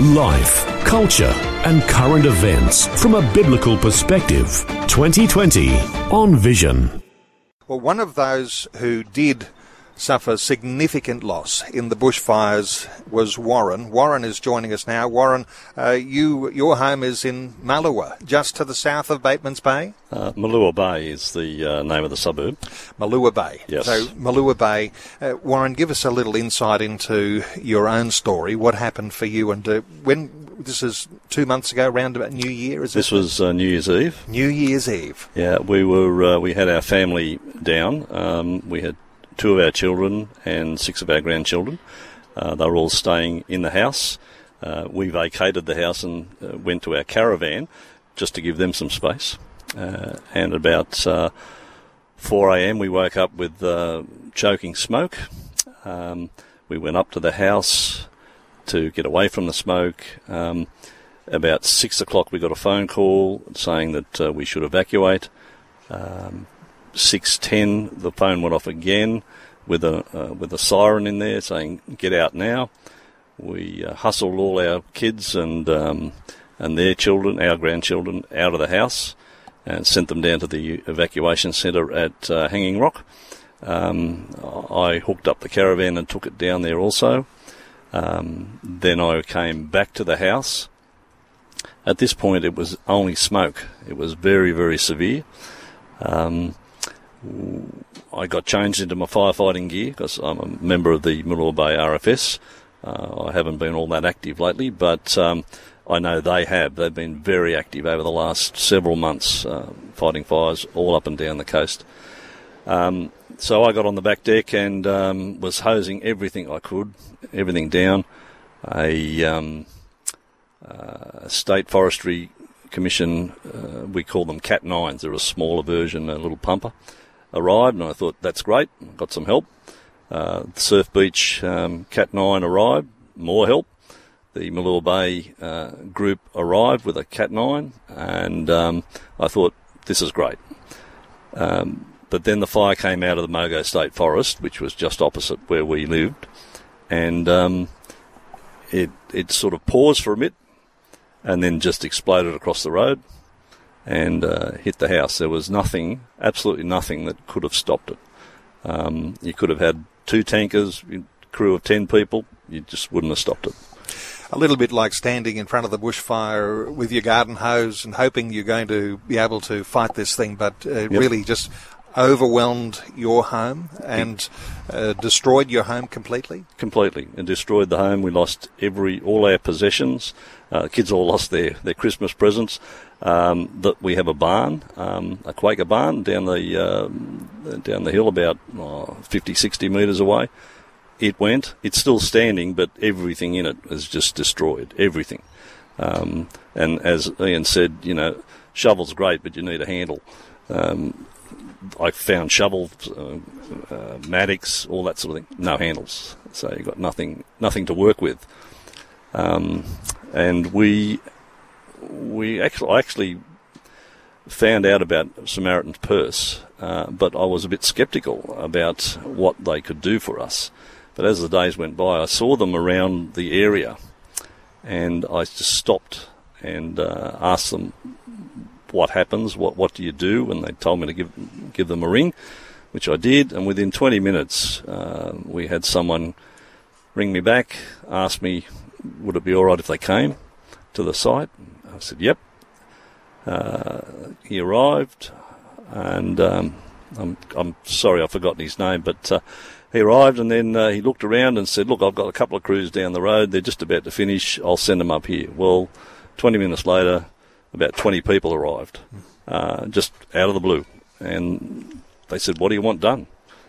Life, culture and current events from a biblical perspective. 2020 on Vision. Well, one of those who did suffer significant loss in the bushfires was Warren. Warren is joining us now. Warren, your home is in Malua, just to the south of Batemans Bay? Malua Bay is the name of the suburb. Malua Bay. Yes. So Malua Bay. Warren, give us a little insight into your own story. What happened for you, and when this is 2 months ago, around about New Year, is it? This was New Year's Eve. New Year's Eve. Yeah, we had our family down. We had 2 of our children and 6 of our grandchildren. They were all staying in the house. We vacated the house and went to our caravan just to give them some space. And about 4 a.m. we woke up with choking smoke. We went up to the house to get away from the smoke. About 6 o'clock we got a phone call saying that we should evacuate. 6:10 the phone went off again with a siren in there saying get out now. We hustled all our kids and their children, our grandchildren, out of the house and sent them down to the evacuation centre at Hanging Rock. I hooked up the caravan and took it down there also. Then I came back to the house. At this point it was only smoke. It was very, very severe. I got changed into my firefighting gear because I'm a member of the Malua Bay RFS. I haven't been all that active lately, but I know they have. They've been very active over the last several months, fighting fires all up and down the coast. So I got on the back deck and was hosing everything I could, everything down. A State Forestry Commission, we call them Cat 9s. They're a smaller version, a little pumper. Arrived, and I thought, that's great, got some help. The Surf Beach Cat 9 arrived, more help. The Malua Bay group arrived with a Cat 9, and I thought, this is great. But then the fire came out of the Mogo State Forest, which was just opposite where we lived, and it sort of paused for a bit, and then just exploded across the road and hit the house. There was nothing, absolutely nothing that could have stopped it. You could have had 2 tankers, a crew of 10 people, you just wouldn't have stopped it. A little bit like standing in front of the bushfire with your garden hose and hoping you're going to be able to fight this thing, but really just overwhelmed your home and destroyed your home completely? Completely, and destroyed the home. We lost all our possessions. Kids all lost their Christmas presents. That we have a barn, a Quaker barn down the hill about 50, 60 metres away. It went. It's still standing, but everything in it is just destroyed. Everything. And as Ian said, shovel's great, but you need a handle. I found shovels, mattocks, all that sort of thing. No handles, so you've got nothing to work with. And I actually found out about Samaritan's Purse, but I was a bit sceptical about what they could do for us. But as the days went by, I saw them around the area, and I just stopped and asked them, what happens, what do you do? And they told me to give them a ring, which I did, and within 20 minutes we had someone ring me back, ask me, would it be all right if they came to the site? I said, yep. He arrived, and I'm sorry I've forgotten his name, but he arrived, and then he looked around and said, look, I've got a couple of crews down the road, they're just about to finish, I'll send them up here. Well, 20 minutes later, about 20 people arrived, just out of the blue, and they said, what do you want done?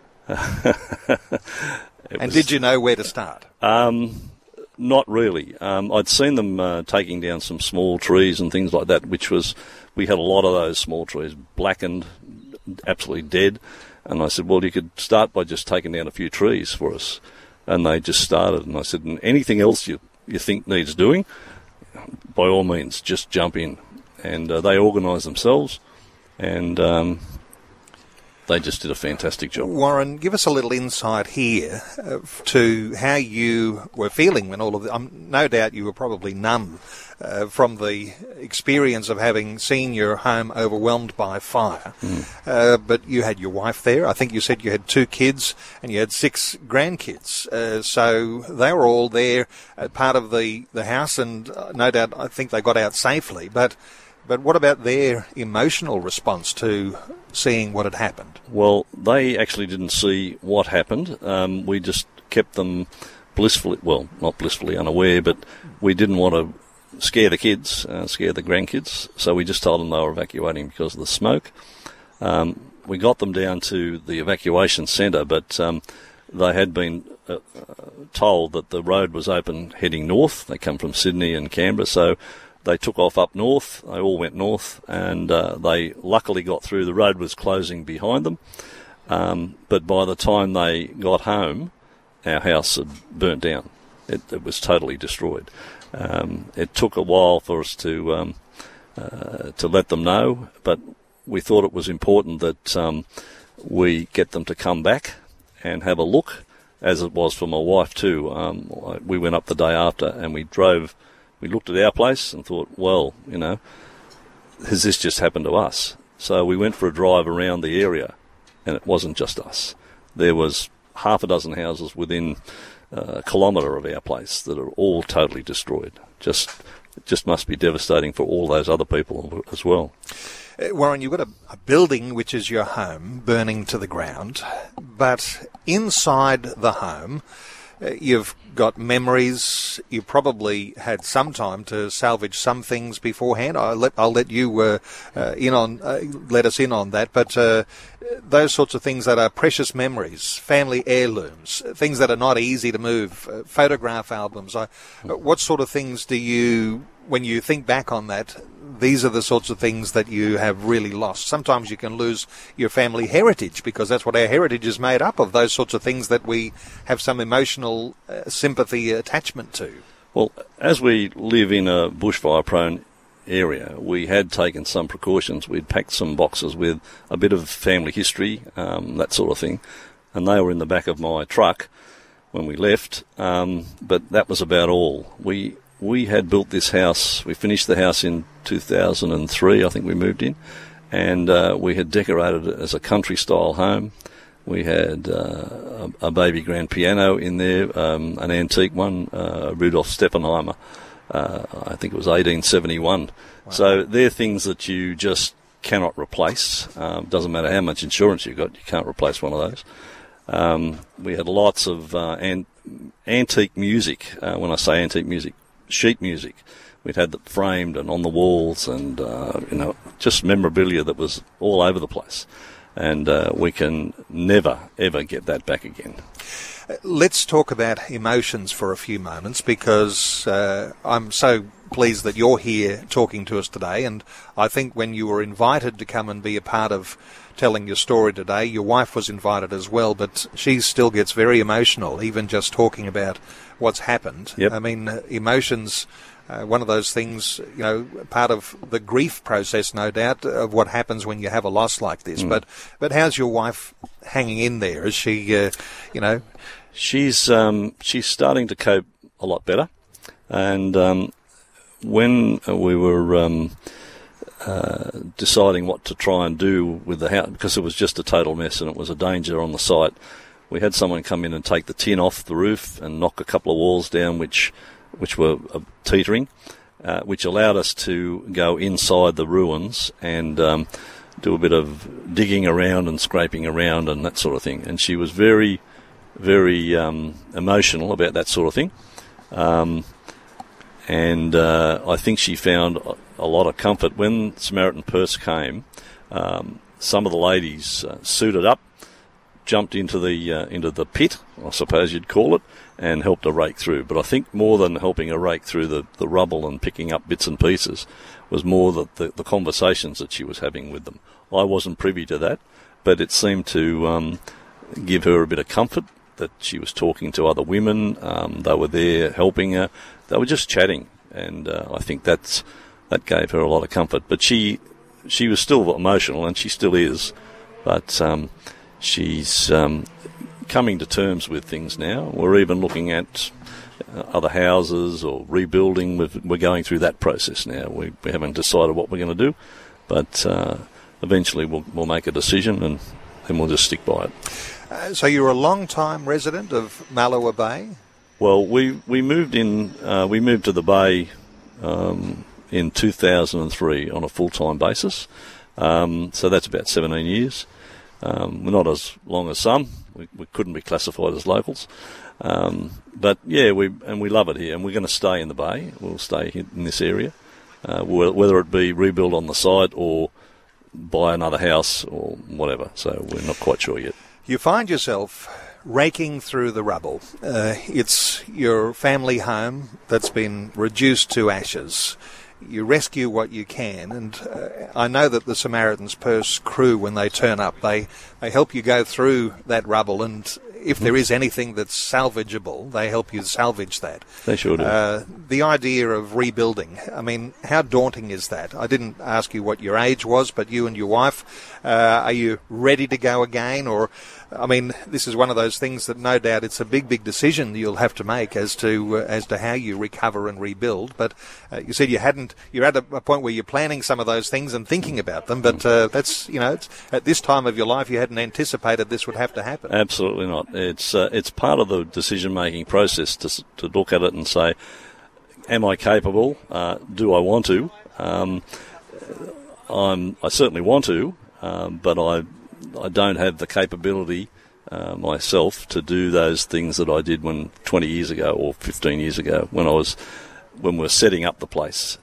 Did you know where to start? Not really. I'd seen them taking down some small trees and things like that, we had a lot of those small trees, blackened, absolutely dead. And I said, well, you could start by just taking down a few trees for us. And they just started. And I said, and anything else you think needs doing, by all means, just jump in. And they organised themselves. And they just did a fantastic job. Warren, give us a little insight here to how you were feeling when all of the... no doubt you were probably numb from the experience of having seen your home overwhelmed by fire. But you had your wife there. I think you said you had 2 kids and you had 6 grandkids. So they were all there, part of the house, and no doubt I think they got out safely. But what about their emotional response to seeing what had happened? Well, they actually didn't see what happened. We just kept them blissfully, well, not blissfully unaware, but we didn't want to scare the kids, scare the grandkids, so we just told them they were evacuating because of the smoke. We got them down to the evacuation centre, but they had been told that the road was open heading north. They come from Sydney and Canberra, so they took off up north. They all went north, and they luckily got through. The road was closing behind them, but by the time they got home, our house had burnt down. It was totally destroyed. It took a while for us to let them know, but we thought it was important that we get them to come back and have a look, as it was for my wife too. We went up the day after and we looked at our place and thought, well, has this just happened to us? So we went for a drive around the area, and it wasn't just us. There was half a dozen houses within a kilometre of our place that are all totally destroyed. It just must be devastating for all those other people as well. Warren, you've got a building which is your home burning to the ground, but inside the home you've got memories. You probably had some time to salvage some things beforehand. I'll let you let us in on that. But those sorts of things that are precious memories, family heirlooms, things that are not easy to move, photograph albums. What sort of things do you, when you think back on that, these are the sorts of things that you have really lost? Sometimes you can lose your family heritage, because that's what our heritage is made up of, those sorts of things that we have some emotional sympathy attachment to. Well, as we live in a bushfire-prone area, we had taken some precautions. We'd packed some boxes with a bit of family history, that sort of thing, and they were in the back of my truck when we left, but that was about all. We had built this house. We finished the house in 2003, I think we moved in, and we had decorated it as a country-style home. We had a baby grand piano in there, an antique one, Rudolf Steppenheimer. I think it was 1871. Wow. So they're things that you just cannot replace. Doesn't matter how much insurance you've got, you can't replace one of those. We had lots of antique music. When I say antique music, sheet music. We'd had that framed and on the walls, and just memorabilia that was all over the place. And we can never, ever get that back again. Let's talk about emotions for a few moments, because I'm so pleased that you're here talking to us today. And I think when you were invited to come and be a part of telling your story today, your wife was invited as well, but she still gets very emotional, even just talking about what's happened. Yep. I mean, emotions, one of those things, part of the grief process, no doubt, of what happens when you have a loss like this. But how's your wife hanging in there? Is she, She's starting to cope a lot better. And when we were deciding what to try and do with the house, because it was just a total mess and it was a danger on the site, we had someone come in and take the tin off the roof and knock a couple of walls down which were teetering, which allowed us to go inside the ruins and do a bit of digging around and scraping around and that sort of thing. And she was very, very emotional about that sort of thing. And I think she found a lot of comfort. When Samaritan Purse came, some of the ladies suited up, jumped into the pit, I suppose you'd call it, and helped her rake through. But I think more than helping her rake through the rubble and picking up bits and pieces was more the conversations that she was having with them. I wasn't privy to that, but it seemed to give her a bit of comfort that she was talking to other women. They were there helping her. They were just chatting, and I think that gave her a lot of comfort. But she was still emotional, and she still is. But she's coming to terms with things now. We're even looking at other houses or rebuilding. We're going through that process now. We haven't decided what we're going to do, but eventually we'll make a decision and we'll just stick by it. So you're a long-time resident of Malua Bay? Well, we moved in. We moved to the Bay in 2003 on a full-time basis. So that's about 17 years. We're not as long as some. We couldn't be classified as locals. But yeah, we love it here, and we're going to stay in the Bay. We'll stay in this area, whether it be rebuild on the site or buy another house or whatever. So we're not quite sure yet. You find yourself raking through the rubble. It's your family home that's been reduced to ashes. You rescue what you can, and I know that the Samaritan's Purse crew, when they turn up, they help you go through that rubble, and if there is anything that's salvageable, they help you salvage that. They sure do. The idea of rebuilding, I mean, how daunting is that? I didn't ask you what your age was, but you and your wife, are you ready to go again? Or, I mean, this is one of those things that no doubt it's a big decision you'll have to make as to how you recover and rebuild. But you said you're at a point where you're planning some of those things and thinking about them, but that's, it's, at this time of your life you hadn't anticipated this would have to happen. Absolutely not. It's part of the decision-making process to look at it and say, am I capable? Do I want to? I certainly want to, but I don't have the capability myself to do those things that I did 20 years ago or 15 years ago when we were setting up the place.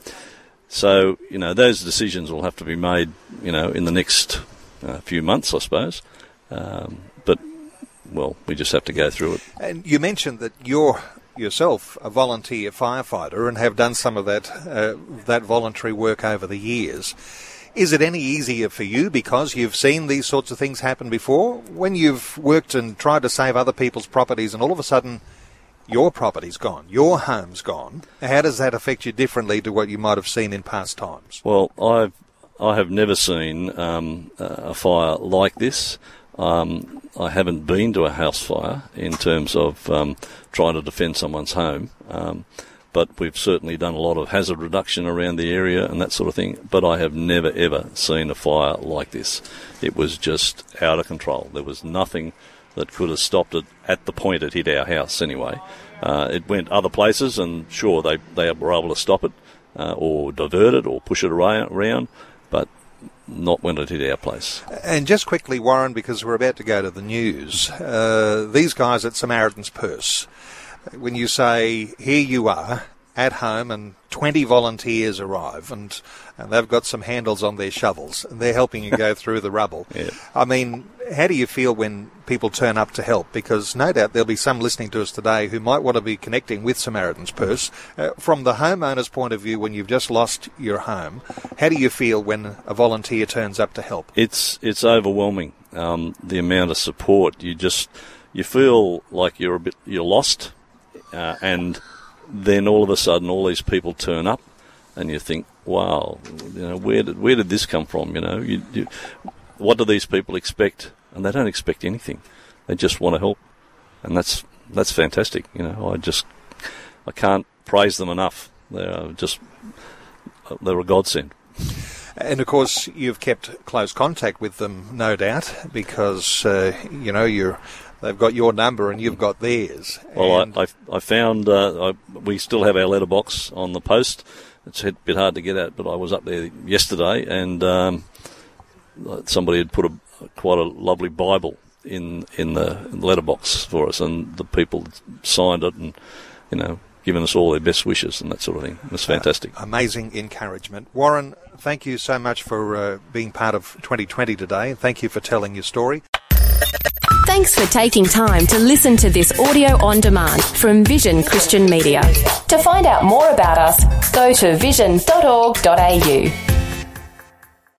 So those decisions will have to be made in the next few months, I suppose. But we just have to go through it. And you mentioned that you're yourself a volunteer firefighter and have done some of that voluntary work over the years. Is it any easier for you because you've seen these sorts of things happen before? When you've worked and tried to save other people's properties and all of a sudden your property's gone, your home's gone, how does that affect you differently to what you might have seen in past times? Well, I have never seen a fire like this. I haven't been to a house fire in terms of trying to defend someone's home, but we've certainly done a lot of hazard reduction around the area and that sort of thing, but I have never, ever seen a fire like this. It was just out of control. There was nothing that could have stopped it at the point it hit our house anyway. It went other places, and sure, they were able to stop it or divert it or push it around, but not when it hit our place. And just quickly, Warren, because we're about to go to the news, these guys at Samaritan's Purse, when you say, here you are at home and 20 volunteers arrive and they've got some handles on their shovels and they're helping you go through the rubble. Yeah. I mean, how do you feel when people turn up to help? Because no doubt there'll be some listening to us today who might want to be connecting with Samaritan's Purse. From the homeowner's point of view, when you've just lost your home, how do you feel when a volunteer turns up to help? It's overwhelming, the amount of support. You feel like you're lost, and then all of a sudden all these people turn up and you think, wow, where did this come from? What do these people expect? And they don't expect anything. They just want to help, and that's fantastic. I can't praise them enough. They're a godsend. And of course, you've kept close contact with them, no doubt, because they've got your number and you've got theirs. Well, I found we still have our letterbox on the post. It's a bit hard to get at, but I was up there yesterday and somebody had put quite a lovely Bible in the letterbox for us, and the people signed it and given us all their best wishes and that sort of thing. It was fantastic. Amazing encouragement. Warren, thank you so much for being part of 2020 today. Thank you for telling your story. Thanks for taking time to listen to this audio on demand from Vision Christian Media. To find out more about us, go to vision.org.au.